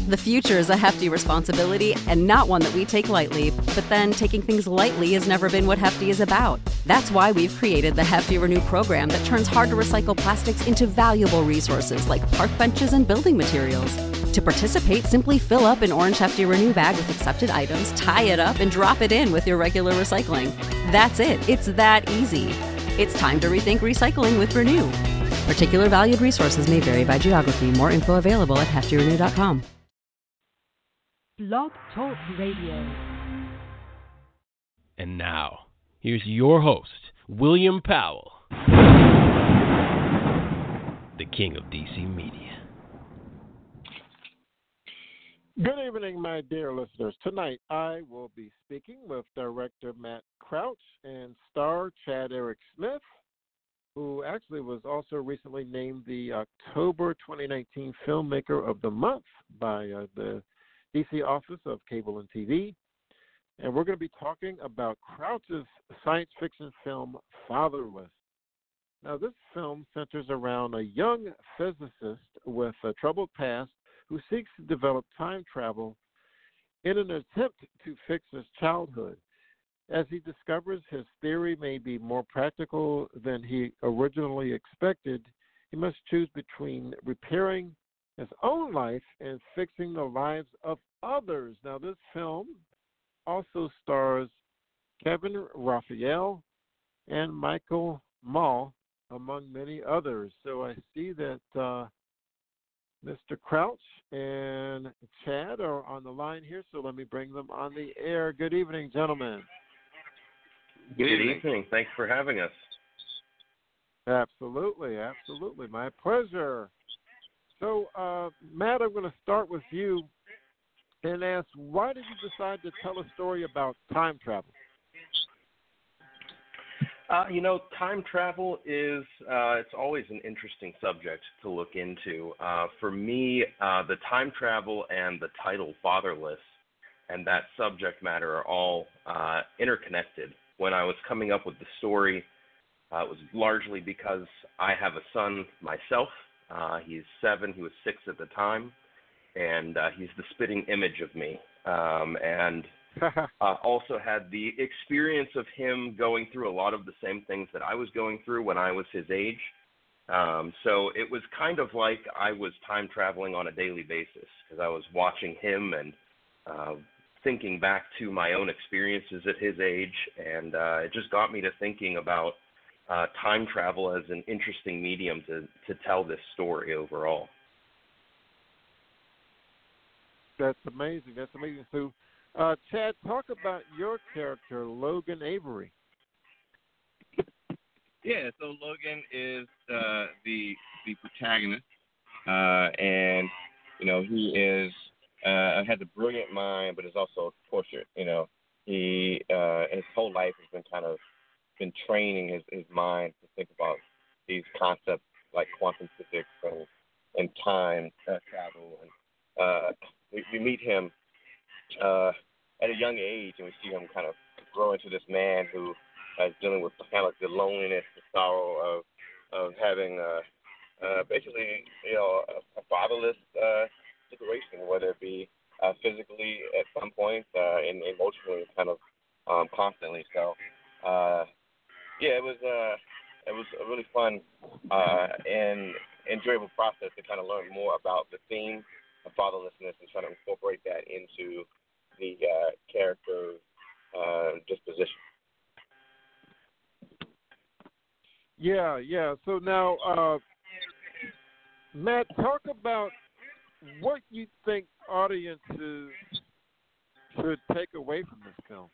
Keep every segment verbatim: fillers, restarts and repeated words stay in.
The future is a hefty responsibility and not one that we take lightly, but then taking things lightly has never been what Hefty is about. That's why we've created the Hefty Renew program that turns hard-to-recycle plastics into valuable resources like park benches and building materials. To participate, simply fill up an orange Hefty Renew bag with accepted items, tie it up, and drop it in with your regular recycling. That's it. It's that easy. It's time to rethink recycling with Renew. Particular valued resources may vary by geography. More info available at hefty renew dot com. Blog Talk Radio. And now, here's your host, William Powell, the king of D C media. Good evening, my dear listeners. Tonight, I will be speaking with director Matt Crouch and star Chad Eric Smith, who actually was also recently named the October twenty nineteen Filmmaker of the Month by uh, the D C Office of Cable and T V. And we're going to be talking about Crouch's science fiction film, Fatherless. Now, this film centers around a young physicist with a troubled past who seeks to develop time travel in an attempt to fix his childhood. As he discovers his theory may be more practical than he originally expected, he must choose between repairing his own life and fixing the lives of others. Now, this film also stars Kevin Raphael and Michael Mall, among many others. So I see that uh, Mister Crouch and Chad are on the line here, so let me bring them on the air. Good evening, gentlemen. Good evening. evening. Thanks for having us. Absolutely, absolutely. My pleasure. So, uh, Matt, I'm going to start with you and ask, why did you decide to tell a story about time travel? Uh, you know, time travel is, uh, it's always an interesting subject to look into. Uh, for me, uh, the time travel and the title Fatherless and that subject matter are all uh, interconnected. When I was coming up with the story, uh, it was largely because I have a son myself. Uh, he's seven, he was six at the time, and uh, he's the spitting image of me. Um, and uh, also had the experience of him going through a lot of the same things that I was going through when I was his age. Um, so it was kind of like I was time traveling on a daily basis because I was watching him and uh, thinking back to my own experiences at his age, and uh, it just got me to thinking about uh, time travel as an interesting medium to, to tell this story overall. That's amazing. That's amazing. So, uh, Chad, talk about your character, Logan Avery. Yeah, so Logan is uh, the the protagonist, uh, and you know he is uh, has a brilliant mind, but is also tortured. You know, he uh, his whole life has been kind of been training his, his mind to think about these concepts like quantum physics and and time uh, travel. And uh, we, we meet him uh, at a young age, and we see him kind of grow into this man who is dealing with kind of the loneliness, the sorrow of of having uh, uh, basically, you know, a, a fatherless uh, situation, whether it be uh, physically at some point uh, and emotionally, kind of um, constantly. So, uh, yeah, it was uh, it was a really fun uh, and enjoyable process to kind of learn more about the theme of fatherlessness and try to incorporate that into the uh, character's uh, disposition. Yeah, yeah. So now, uh, Matt, talk about what you think audiences should take away from this film.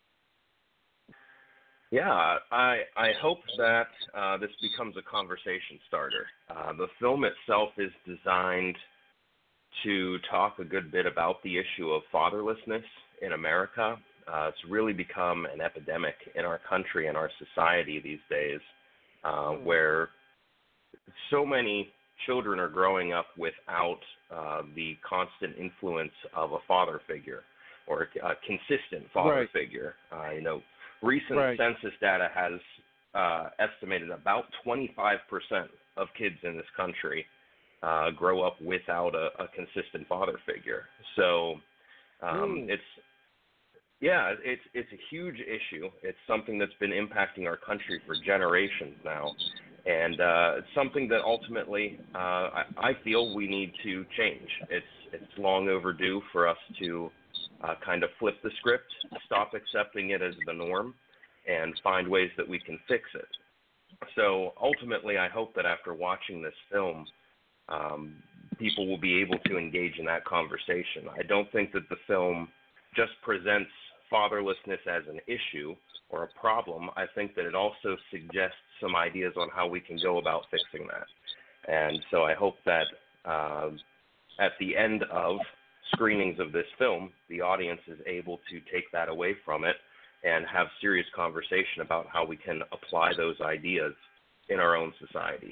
Yeah, I I hope that uh, this becomes a conversation starter. Uh, the film itself is designed to talk a good bit about the issue of fatherlessness in America. Uh, it's really become an epidemic in our country and our society these days, uh, where so many children are growing up without uh, the constant influence of a father figure or a consistent father right. figure. Uh, you know, recent right. census data has uh, estimated about twenty-five percent of kids in this country uh, grow up without a, a consistent father figure. So um, it's yeah, it's it's a huge issue. It's something that's been impacting our country for generations now, and uh, it's something that ultimately uh, I, I feel we need to change. It's it's long overdue for us to uh, kind of flip the script, stop accepting it as the norm, and find ways that we can fix it. So ultimately, I hope that after watching this film, um, people will be able to engage in that conversation. I don't think that the film just presents fatherlessness as an issue or a problem. I think that it also suggests some ideas on how we can go about fixing that. And so I hope that uh, at the end of screenings of this film, the audience is able to take that away from it and have serious conversation about how we can apply those ideas in our own society.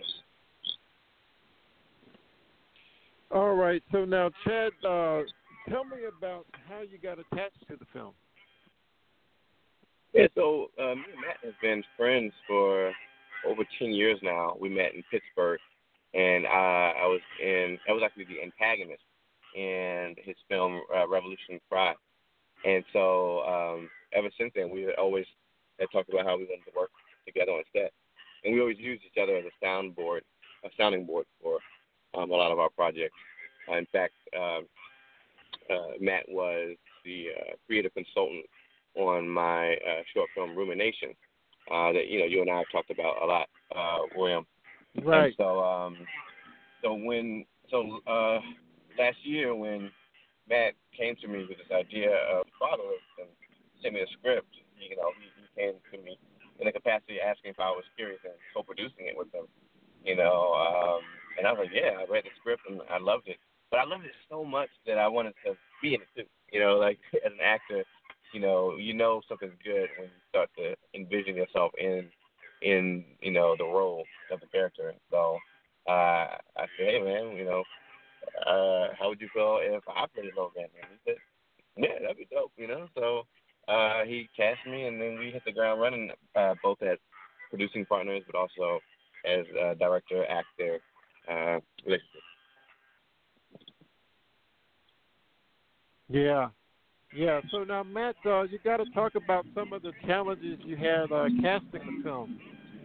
All right. So now, Chad, uh, tell me about how you got attached to the film. Yeah, so uh, me and Matt have been friends for over ten years now. We met in Pittsburgh, and I, I was in, I was actually the antagonist in his film uh, Revolution Cry. And so um, ever since then, we always had talked about how we wanted to work together on set. And we always used each other as a soundboard, a sounding board for um, a lot of our projects. Uh, in fact, uh, uh, Matt was the uh, creative consultant on my uh, short film Rumination uh, that, you know, you and I have talked about a lot, uh, William. Right. And so, um, so when, so uh, last year when Matt came to me with this idea of fatherhood and sent me a script, you know, he, he came to me in the capacity asking if I was curious and co-producing it with him, you know, um, and I was like, yeah, I read the script and I loved it. But I loved it so much that I wanted to be in it too, you know, like as an actor, you know, you know something's good when you start to envision yourself in, in you know, the role of the character. So uh, I said, hey, man, you know, uh, how would you feel if I played Logan? And he said, yeah, that'd be dope, you know. So uh, he cast me, and then we hit the ground running, uh, both as producing partners, but also as uh, director, actor, uh, relationship. Yeah. Yeah, so now, Matt, uh, you got to talk about some of the challenges you had uh, casting the film.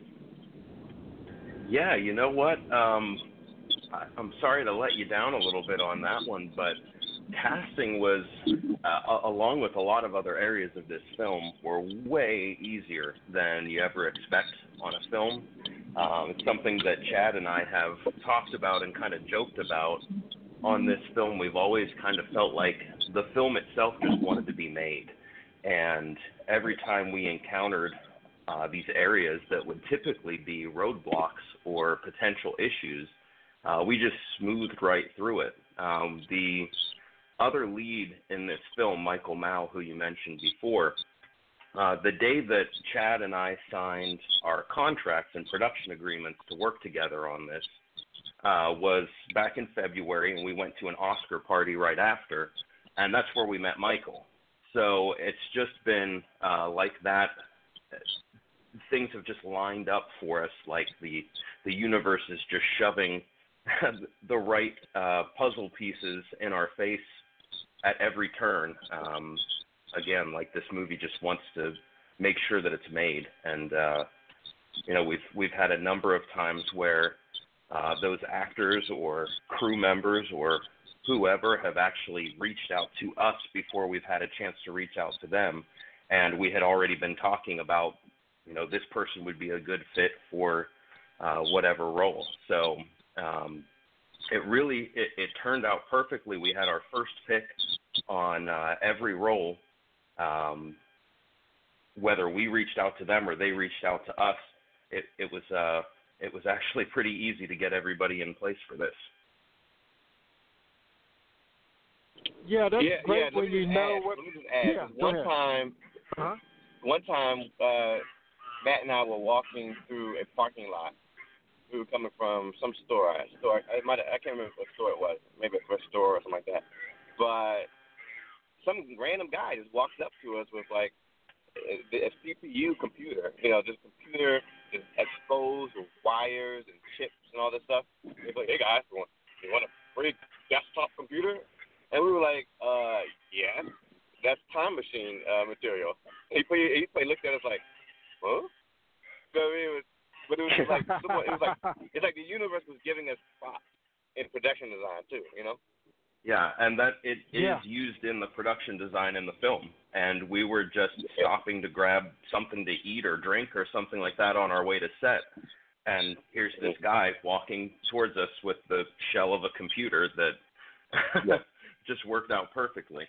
Yeah, you know what? Um, I, I'm sorry to let you down a little bit on that one, but casting was, uh, along with a lot of other areas of this film, were way easier than you ever expect on a film. Um, it's something that Chad and I have talked about and kind of joked about on this film. We've always kind of felt like the film itself just wanted to be made. And every time we encountered uh, these areas that would typically be roadblocks or potential issues, uh, we just smoothed right through it. Um, the other lead in this film, Michael Mao, who you mentioned before, uh, the day that Chad and I signed our contracts and production agreements to work together on this, Uh, was back in February, and we went to an Oscar party right after, and that's where we met Michael. So it's just been uh, like that. Things have just lined up for us, like the the universe is just shoving the right uh, puzzle pieces in our face at every turn. Um, again, like this movie just wants to make sure that it's made, and uh, you know, we've we've had a number of times where Uh, those actors or crew members or whoever have actually reached out to us before we've had a chance to reach out to them, and we had already been talking about, you know, this person would be a good fit for uh, whatever role. So um, it really it, it turned out perfectly. We had our first pick on uh, every role, um, whether we reached out to them or they reached out to us. It, it was uh, it was actually pretty easy to get everybody in place for this. Yeah, that's yeah, great yeah, when you know add, what. Let me just add. Yeah, one ahead. time, huh? one time, uh, Matt and I were walking through a parking lot. We were coming from some store. A store. I might. I can't remember what store it was. Maybe a thrift store or something like that. But some random guy just walks up to us with like a C P U computer. You know, just computer just exposed with wires and chips and all this stuff. He's like, "Hey guys, you want a free desktop computer? And we were like, uh, yes, that's time machine uh, material. He put, he put, looked at us like, huh? So it was, but it was like, it was like, it's like the universe was giving us props in production design too, you know? Yeah, and that it is Yeah. used in the production design in the film. And we were just stopping to grab something to eat or drink or something like that on our way to set. And here's this guy walking towards us with the shell of a computer that Yeah. just worked out perfectly.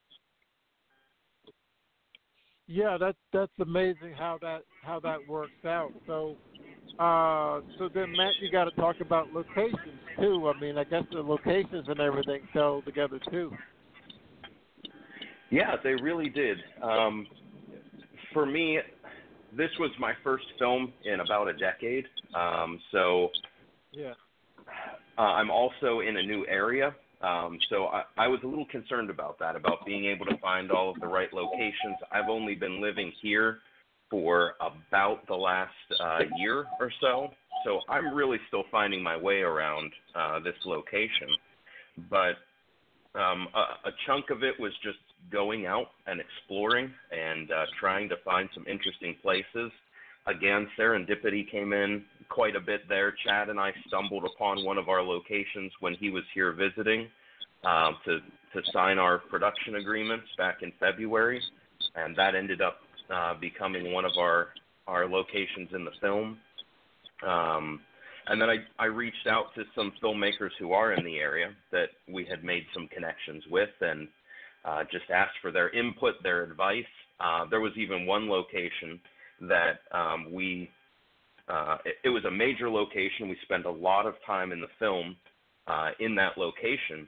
Yeah, that's that's amazing how that how that works out. So, uh, so then Matt, you got to talk about locations too. I mean, I guess the locations and everything fell together too. Yeah, they really did. Um, for me, this was my first film in about a decade. Um, so Yeah. uh, I'm also in a new area. Um, so I, I was a little concerned about that, about being able to find all of the right locations. I've only been living here for about the last uh, year or so, so I'm really still finding my way around uh, this location. But um, a, a chunk of it was just going out and exploring and uh, trying to find some interesting places. Again, serendipity came in quite a bit there. Chad and I stumbled upon one of our locations when he was here visiting um, to to sign our production agreements back in February, and that ended up uh, becoming one of our our locations in the film. Um, and then I, I reached out to some filmmakers who are in the area that we had made some connections with, and uh, just asked for their input, their advice. Uh, there was even one location that um, we, uh, it, it was a major location. We spent a lot of time in the film uh, in that location,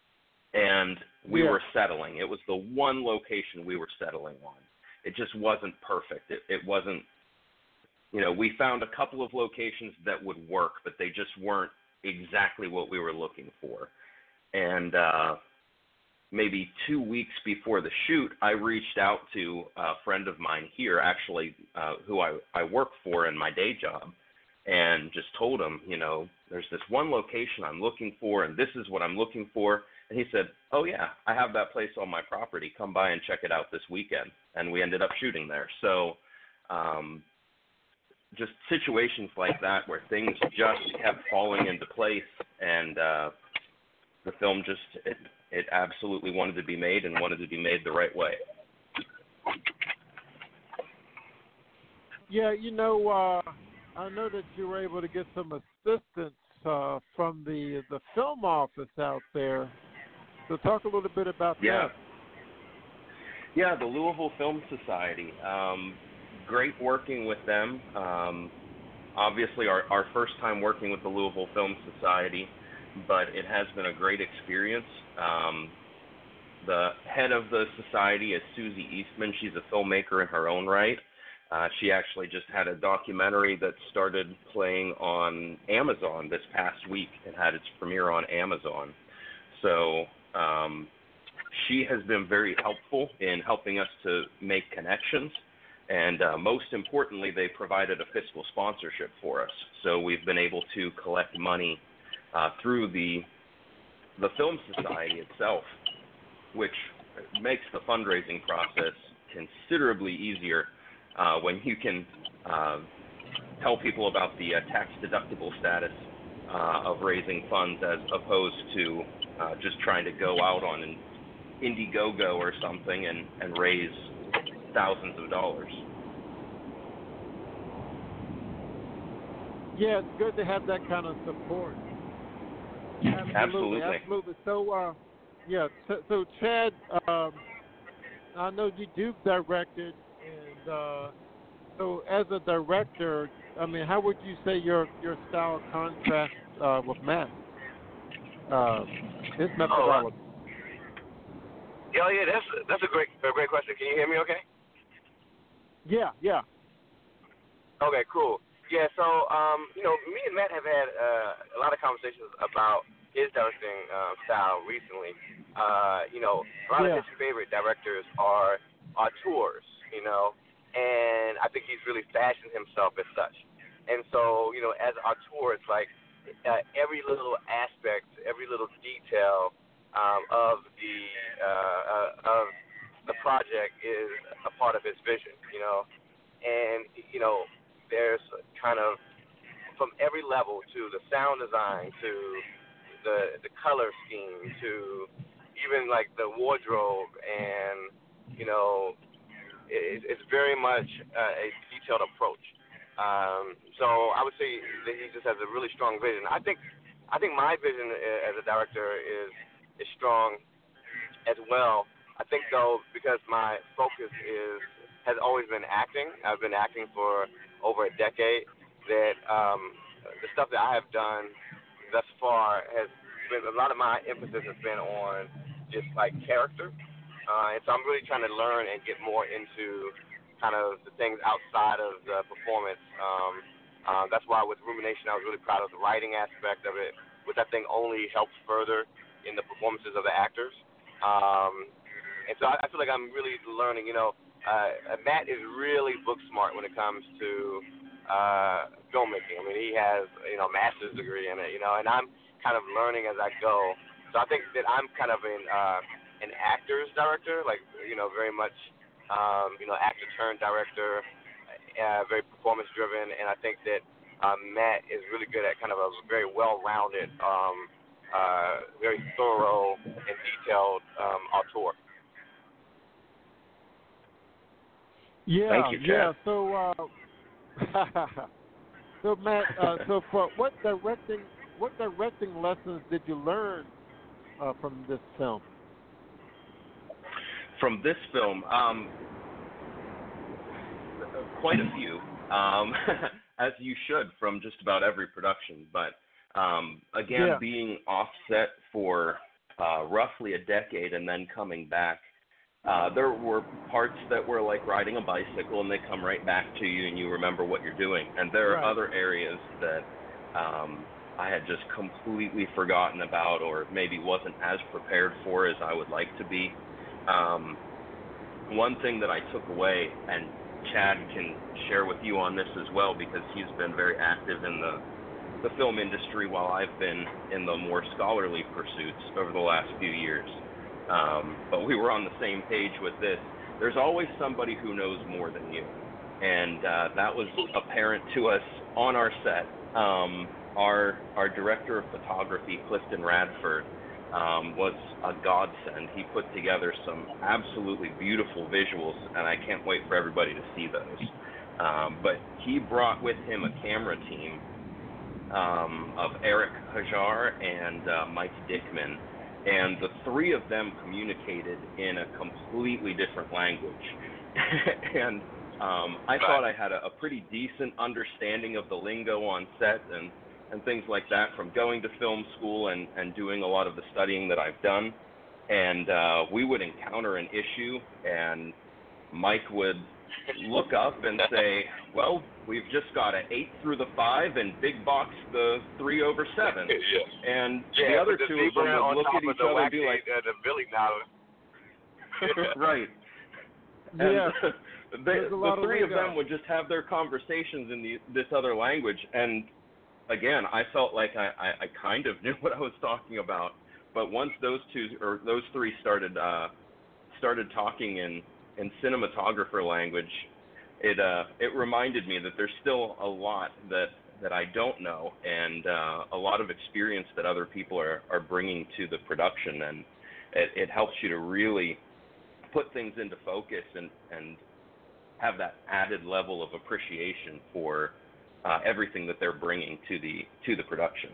and we Yeah. were settling. It was the one location we were settling on. It just wasn't perfect. It, it wasn't, you know, we found a couple of locations that would work, but they just weren't exactly what we were looking for. And uh, maybe two weeks before the shoot, I reached out to a friend of mine here, actually, uh, who I, I work for in my day job, and just told him, you know, there's this one location I'm looking for, and this is what I'm looking for. And he said, oh, yeah, I have that place on my property. Come by and check it out this weekend. And we ended up shooting there. So um, just situations like that where things just kept falling into place, and uh, the film just it, it absolutely wanted to be made and wanted to be made the right way. Yeah, you know, uh, I know that you were able to get some assistance uh, from the the film office out there. So talk a little bit about Yeah. that. Yeah, the Louisville Film Society. Um, great working with them. Um, obviously, our, our first time working with the Louisville Film Society, but it has been a great experience. Um, the head of the society is Susie Eastman. She's a filmmaker in her own right. Uh, she actually just had a documentary that started playing on Amazon this past week. It had its premiere on Amazon. So um, she has been very helpful in helping us to make connections. And uh, most importantly, they provided a fiscal sponsorship for us. So we've been able to collect money uh, through the the Film Society itself, which makes the fundraising process considerably easier uh, when you can uh, tell people about the uh, tax-deductible status uh, of raising funds as opposed to uh, just trying to go out on an Indiegogo or something and, and raise thousands of dollars. Yeah, it's good to have that kind of support. Absolutely, Absolutely. absolutely. So, uh, yeah, so, so Chad, um, I know you do directed, and uh, so as a director, I mean, how would you say your your style contrasts uh, with Matt? Uh, his methodology. Yeah, yeah, that's that's a great a great question. Can you hear me? Okay. Yeah, yeah. Okay, cool. Yeah, so um, you know, me and Matt have had uh, a lot of conversations about his directing um, style recently. Uh, you know, a lot Yeah. of his favorite directors are auteurs, you know, and I think he's really fashioned himself as such. And so, you know, as an auteur, it's like uh, every little aspect, every little detail um, of the uh, uh, of the project is a part of his vision, you know. And you know, there's kind of from every level to the sound design to the the color scheme to even like the wardrobe, and you know, it, it's very much uh, a detailed approach. Um, so I would say that he just has a really strong vision. I think I think my vision as a director is is strong as well. I think though, because my focus is has always been acting. I've been acting for over a decade. That um, the stuff that I have done thus far has been a lot of my emphasis has been on just like character, uh, and so I'm really trying to learn and get more into kind of the things outside of the performance. Um, uh, that's why with Rumination, I was really proud of the writing aspect of it, which I think only helps further in the performances of the actors. Um, and so I, I feel like I'm really learning. You know, uh, Matt is really book smart when it comes to uh, filmmaking. I mean, he has, you know, a master's degree in it, you know, and I'm kind of learning as I go. So I think that I'm kind of an, uh, an actor's director, like, you know, very much Um, you know, actor turned director, uh, very performance driven, and I think that um, Matt is really good at kind of a very well-rounded, um, uh, very thorough and detailed um, auteur. Yeah, Thank you, Chad. yeah. So, uh, so Matt, uh, so for what directing, what directing lessons did you learn uh, from this film? From this film, um, quite a few, um, as you should from just about every production. But um, again, yeah. being offset for uh, roughly a decade and then coming back, uh, there were parts that were like riding a bicycle and they come right back to you and you remember what you're doing. And there are right. other areas that um, I had just completely forgotten about or maybe wasn't as prepared for as I would like to be. Um, one thing that I took away, and Chad can share with you on this as well because he's been very active in the, the film industry while I've been in the more scholarly pursuits over the last few years. Um, but we were on the same page with this. There's always somebody who knows more than you, and uh, that was apparent to us on our set. Um, our, our director of photography, Clifton Radford, Um, was a godsend. He put together some absolutely beautiful visuals, and I can't wait for everybody to see those. Um, but he brought with him a camera team um, of Eric Hajar and uh, Mike Dickman, and the three of them communicated in a completely different language. and um, I thought I had a, a pretty decent understanding of the lingo on set and and things like that from going to film school and, and doing a lot of the studying that I've done. And uh, we would encounter an issue, and Mike would look up and say, well, we've just got to eight through the five and big box the three over seven. yeah. And yeah, the other the two of them would look at each other and be like, uh, the Billy now. right. Yeah. And they, the three of, of them would just have their conversations in the, this other language. And again, I felt like I, I, I kind of knew what I was talking about, but once those two or those three started uh, started talking in, in cinematographer language, it uh, it reminded me that there's still a lot that, that I don't know, and uh, a lot of experience that other people are, are bringing to the production, and it, it helps you to really put things into focus and, and have that added level of appreciation for Uh, everything that they're bringing to the to the production.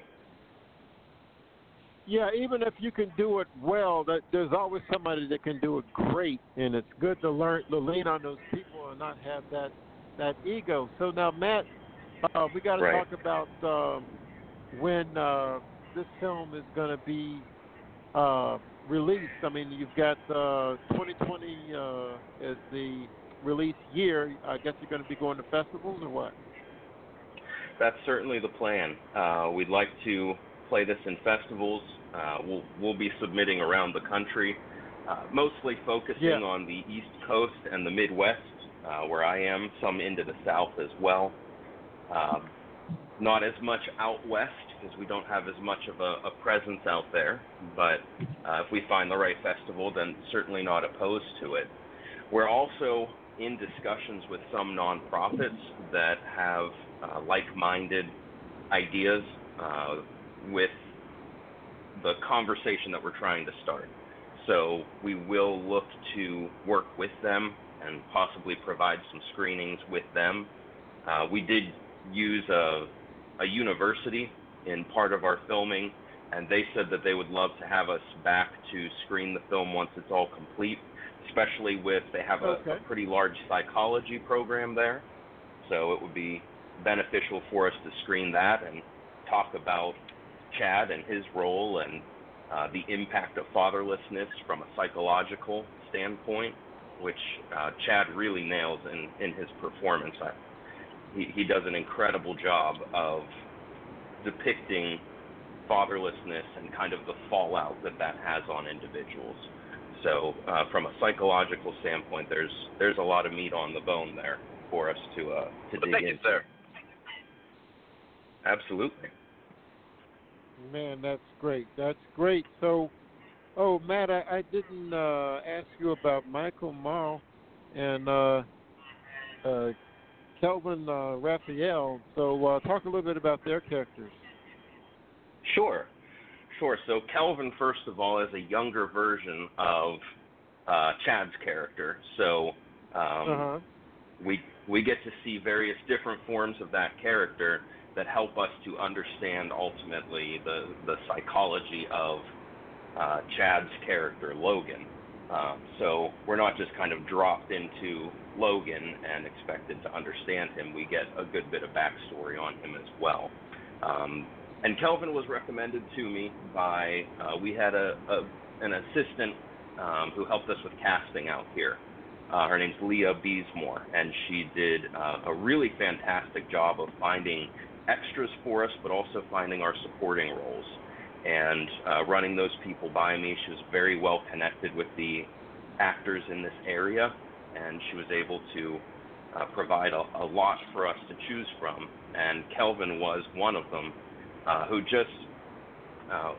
Yeah, even if you can do it well, that there's always somebody that can do it great, and it's good to learn to lean on those people and not have that that ego. So now, Matt, uh, we got to right. talk about um, when uh, this film is going to be uh, released. I mean, you've got uh, twenty twenty uh, as the release year. I guess you're going to be going to festivals or what? That's certainly the plan. Uh, we'd like to play this in festivals. Uh, we'll we'll be submitting around the country, uh, mostly focusing yeah. on the East Coast and the Midwest, uh, where I am. Some into the South as well. Uh, not as much out west because we don't have as much of a, a presence out there. But uh, if we find the right festival, then certainly not opposed to it. We're also in discussions with some nonprofits that have uh, like-minded ideas uh, with the conversation that we're trying to start. So we will look to work with them and possibly provide some screenings with them. Uh, we did use a, a university in part of our filming, and they said that they would love to have us back to screen the film once it's all complete, especially with, they have a, Okay. a pretty large psychology program there. So it would be beneficial for us to screen that and talk about Chad and his role and uh, the impact of fatherlessness from a psychological standpoint, which uh, Chad really nails in, in his performance. I, he, he does an incredible job of depicting fatherlessness and kind of the fallout that that has on individuals. So uh, from a psychological standpoint, there's there's a lot of meat on the bone there for us to uh, to Well, dig thank you, into. sir. Absolutely. Man, that's great. That's great. So, oh, Matt, I, I didn't uh, ask you about Michael Mall and uh, uh, Kelvin uh, Raphael. So uh, talk a little bit about their characters. Sure. Sure. So Kelvin, first of all, is a younger version of uh, Chad's character. So um, Uh-huh. we we get to see various different forms of that character that help us to understand ultimately the, the psychology of uh, Chad's character, Logan. Um, so we're not just kind of dropped into Logan and expected to understand him. We get a good bit of backstory on him as well. Um, and Kelvin was recommended to me by, uh, we had a, a an assistant um, who helped us with casting out here. Uh, her name's Leah Beesmore, and she did uh, a really fantastic job of finding extras for us, but also finding our supporting roles and uh, running those people by me. She was very well connected with the actors in this area, and she was able to uh, provide a, a lot for us to choose from. And Kelvin was one of them, uh, who just uh,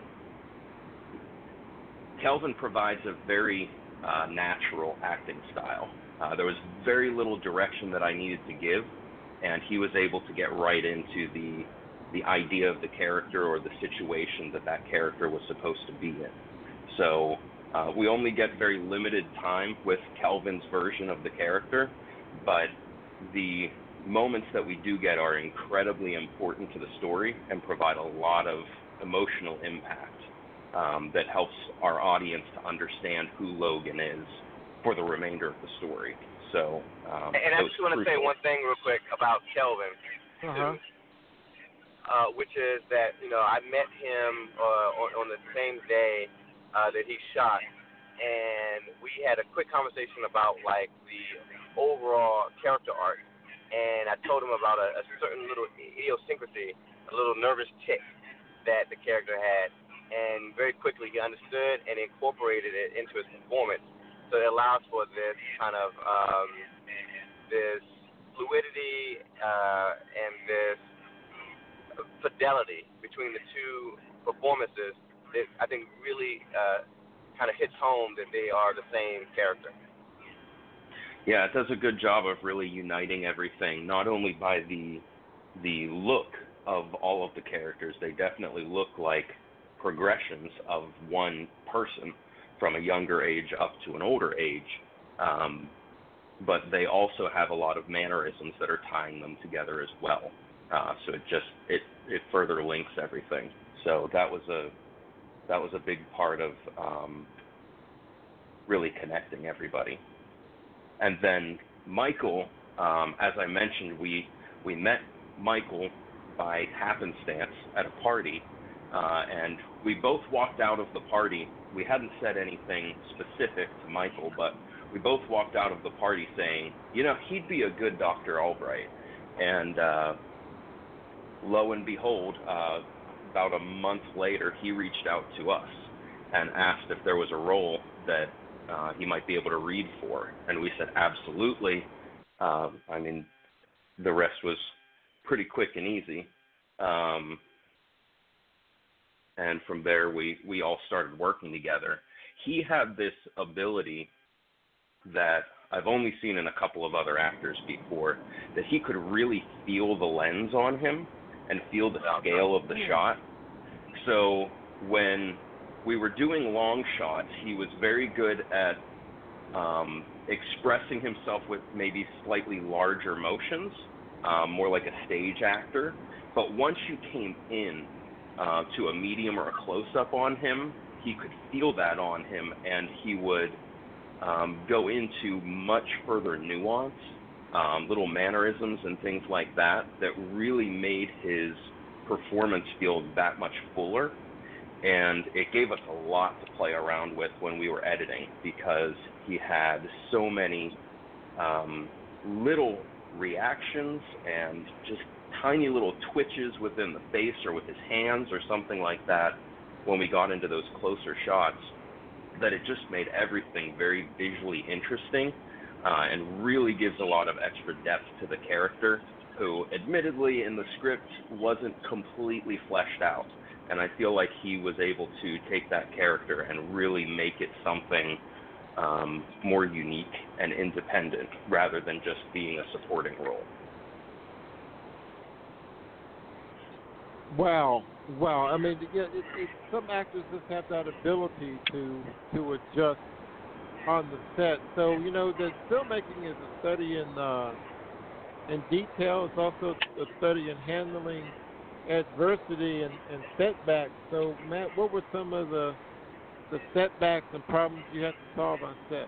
Kelvin provides a very uh, natural acting style. Uh, there was very little direction that I needed to give, and he was able to get right into the the idea of the character or the situation that that character was supposed to be in. So uh, we only get very limited time with Kelvin's version of the character, but the moments that we do get are incredibly important to the story and provide a lot of emotional impact um, that helps our audience to understand who Logan is for the remainder of the story. So, um, And I just want to say one thing real quick about Kelvin, Uh-huh. too, uh, which is that, you know, I met him uh, on, on the same day uh, that he shot, and we had a quick conversation about, like, the overall character arc, and I told him about a, a certain little idiosyncrasy, a little nervous tick that the character had, and very quickly he understood and incorporated it into his performance. So it allows for this kind of um, this fluidity uh, and this fidelity between the two performances that I think really uh, kind of hits home that they are the same character. Yeah, it does a good job of really uniting everything, not only by the the look of all of the characters. They definitely look like progressions of one person from a younger age up to an older age, um, but they also have a lot of mannerisms that are tying them together as well. Uh, so it just it it further links everything. So that was a that was a big part of um, really connecting everybody. And then Michael, um, as I mentioned, we we met Michael by happenstance at a party, uh, and we both walked out of the party. We hadn't said anything specific to Michael, but we both walked out of the party saying, you know, he'd be a good Doctor Albright. And uh, lo and behold, uh, about a month later, he reached out to us and asked if there was a role that uh, he might be able to read for. And we said, absolutely. Uh, I mean, the rest was pretty quick and easy. Um, and from there, we, we all started working together. He had this ability that I've only seen in a couple of other actors before, that he could really feel the lens on him and feel the scale of the shot. So when we were doing long shots, he was very good at um, expressing himself with maybe slightly larger motions, um, more like a stage actor. But once you came in uh, to a medium or a close-up on him, he could feel that on him, and he would um, go into much further nuance, um, little mannerisms and things like that, that really made his performance feel that much fuller. And it gave us a lot to play around with when we were editing, because he had so many um, little reactions and just tiny little twitches within the face or with his hands or something like that when we got into those closer shots, that it just made everything very visually interesting uh, and really gives a lot of extra depth to the character, who admittedly in the script wasn't completely fleshed out. And I feel like he was able to take that character and really make it something um, more unique and independent rather than just being a supporting role. Wow, wow. I mean, yeah, it, it, some actors just have that ability to to adjust on the set. So, you know, the filmmaking is a study in uh, in detail. It's also a study in handling adversity and, and setbacks. So, Matt, what were some of the the setbacks and problems you had to solve on set?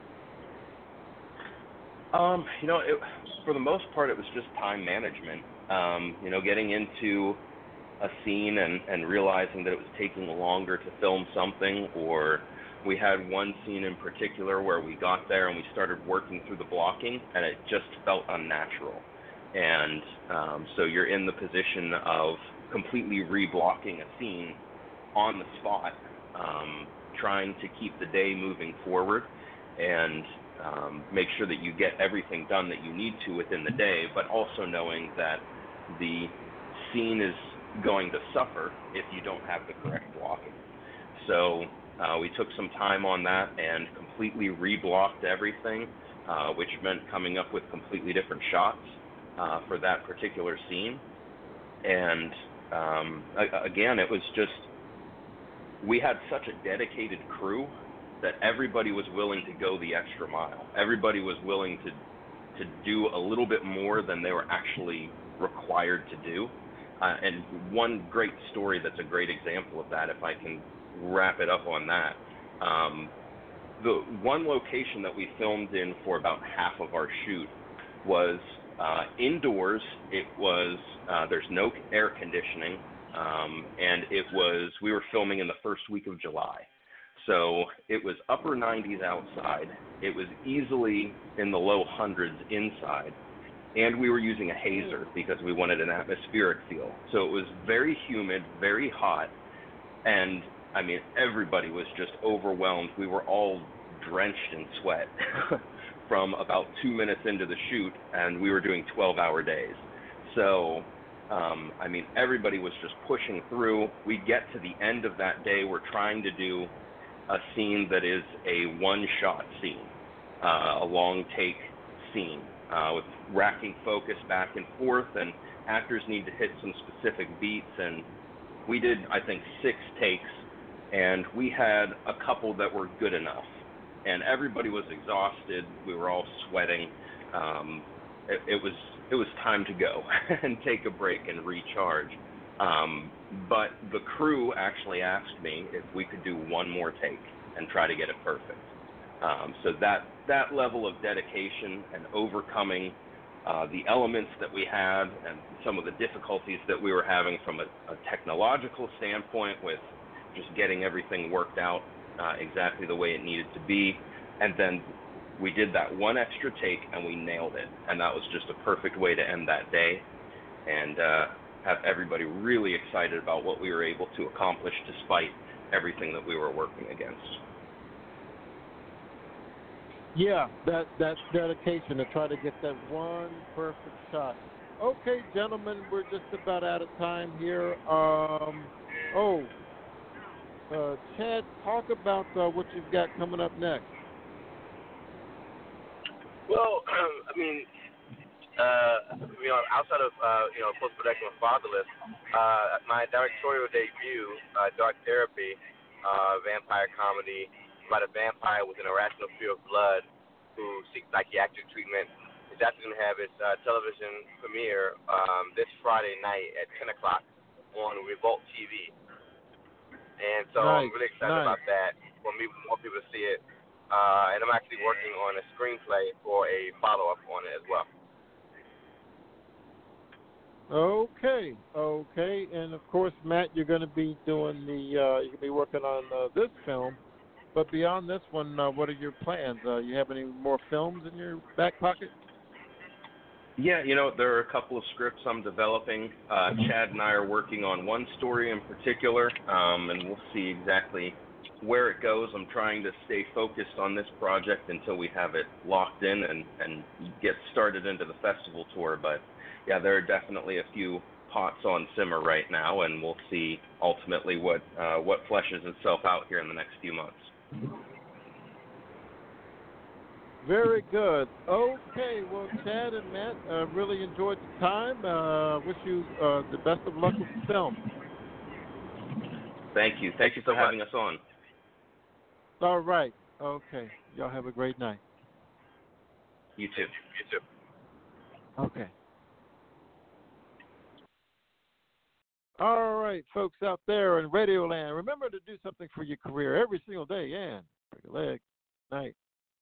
Um, you know, it, for the most part, it was just time management. Um, you know, getting into a scene and, and realizing that it was taking longer to film something, or we had one scene in particular where we got there and we started working through the blocking and it just felt unnatural. And um, so you're in the position of completely reblocking a scene on the spot, um, trying to keep the day moving forward and um, make sure that you get everything done that you need to within the day, but also knowing that the scene is going to suffer if you don't have the correct blocking. So uh, we took some time on that and completely reblocked everything, uh, which meant coming up with completely different shots uh, for that particular scene. And um, again, it was just, we had such a dedicated crew that everybody was willing to go the extra mile. Everybody was willing to to do a little bit more than they were actually required to do. Uh, and one great story that's a great example of that, if I can wrap it up on that, um, the one location that we filmed in for about half of our shoot was uh, indoors. It was, uh, there's no air conditioning, um, and it was, we were filming in the first week of July. So it was upper nineties outside. It was easily in the low hundreds inside. And we were using a hazer because we wanted an atmospheric feel. So it was very humid, very hot. And, I mean, everybody was just overwhelmed. We were all drenched in sweat from about two minutes into the shoot, and we were doing twelve-hour days. So, um, I mean, everybody was just pushing through. We get to the end of that day. We're trying to do a scene that is a one-shot scene, uh, a long-take scene, uh, with racking focus back and forth, and actors need to hit some specific beats. And we did, I think, six takes, and we had a couple that were good enough. And everybody was exhausted. We were all sweating. Um, it, it was it was time to go and take a break and recharge. Um, but the crew actually asked me if we could do one more take and try to get it perfect. Um, so that that level of dedication and overcoming uh, the elements that we had and some of the difficulties that we were having from a, a technological standpoint with just getting everything worked out uh, exactly the way it needed to be. And then we did that one extra take and we nailed it. And that was just a perfect way to end that day and uh, have everybody really excited about what we were able to accomplish despite everything that we were working against. Yeah, that that dedication to try to get that one perfect shot. okay, gentlemen, we're just about out of time here. Um, oh, uh, Chad, talk about uh, what you've got coming up next. Well, I mean, uh, you know, outside of uh, you know post-production with Fatherless, uh, my directorial debut, uh, Dark Therapy, uh, vampire comedy about a vampire with an irrational fear of blood who seeks psychiatric treatment, is actually going to have its uh, television premiere um, this Friday night at ten o'clock on Revolt T V. And so nice, I'm really excited nice. about that, for me, more people to see it. Uh, and I'm actually working on a screenplay for a follow-up on it as well. Okay, okay. And, of course, Matt, you're going to be doing the, uh, you're going to be working on uh, this film. But beyond this one, uh, what are your plans? Uh, you have any more films in your back pocket? Yeah, you know, there are a couple of scripts I'm developing. Uh, Chad and I are working on one story in particular, um, and we'll see exactly where it goes. I'm trying to stay focused on this project until we have it locked in and, and get started into the festival tour. But, yeah, there are definitely a few pots on simmer right now, and we'll see ultimately what uh, what fleshes itself out here in the next few months. Very good. Okay, well, Chad and Matt, uh, really enjoyed the time. Uh, wish you uh, the best of luck with the film. Thank you. Thank you for having us on. All right. Okay. Y'all have a great night. You too. You too. Okay. All right, folks out there in Radio Land, remember to do something for your career every single day. And break a leg. Night.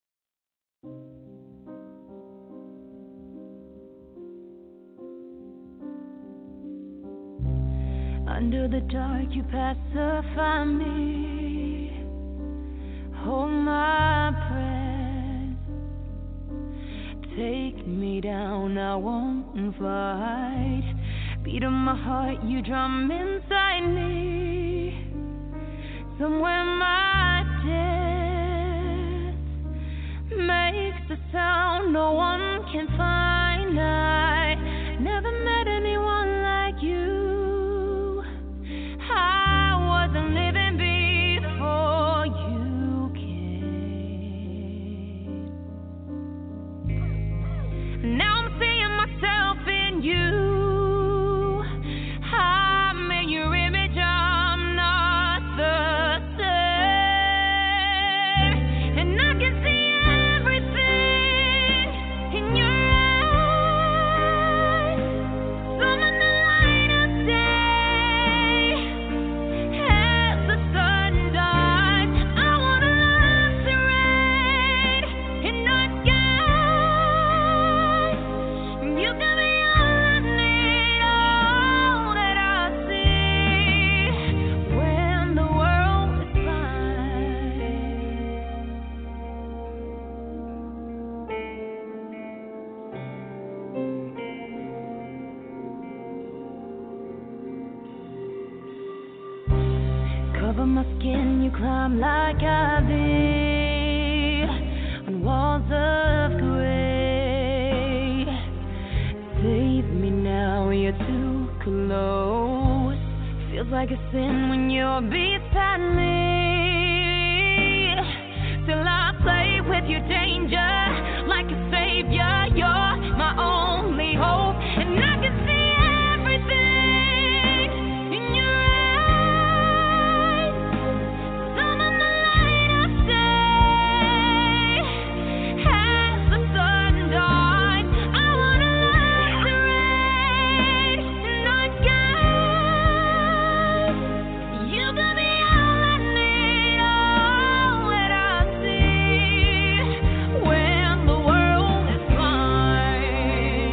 Under the dark you pacify me, hold my breath, take me down, I won't fight, beat of my heart you drum inside me, somewhere my death makes a sound no one can find. I never met anyone like you. I wasn't living before you came. Now I'm seeing myself in you. I'm in your image, I'm not the same. And I can see everything in your eyes. Some in the light of day. As the sun dies, I wanna lacerate in the sky. You got me all I need, all that I see when the world is fine. Cover my skin, you climb like ivy on walls of gray. Save me now, you're too close. Feels like a sin when you're beside me. Till I play with your danger like a savior. You're my only hope, and I can see everything in your eyes. Some in the light of day. As the sun dies, I wanna lacerate in the sky. You got me all I need, all that I see when the world is blind.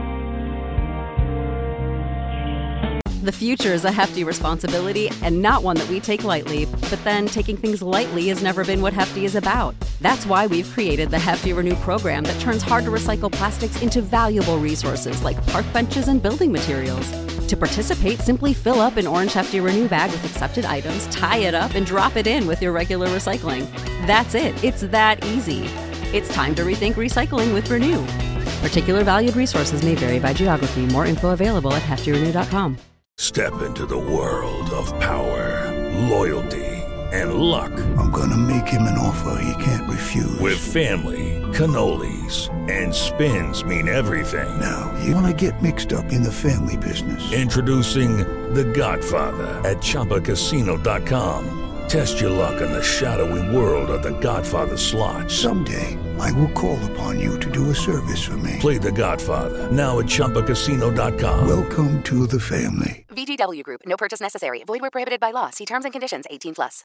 The future is a hefty responsibility and not one that we take lightly, but then taking things lightly has never been what Hefty is about. That's why we've created the Hefty Renew program that turns hard-to-recycle plastics into valuable resources like park benches and building materials. To participate, simply fill up an orange Hefty Renew bag with accepted items, tie it up, and drop it in with your regular recycling. That's it. It's that easy. It's time to rethink recycling with Renew. Particular valued resources may vary by geography. More info available at hefty renew dot com. Step into the world of power, loyalty, and luck. I'm gonna make him an offer he can't refuse. With family, cannolis, and spins mean everything. Now, you wanna get mixed up in the family business. Introducing The Godfather at Chumba Casino dot com. Test your luck in the shadowy world of The Godfather slot. Someday, I will call upon you to do a service for me. Play The Godfather, now at Chumba Casino dot com. Welcome to the family. V G W Group. No purchase necessary. Void where prohibited by law. See terms and conditions. eighteen plus.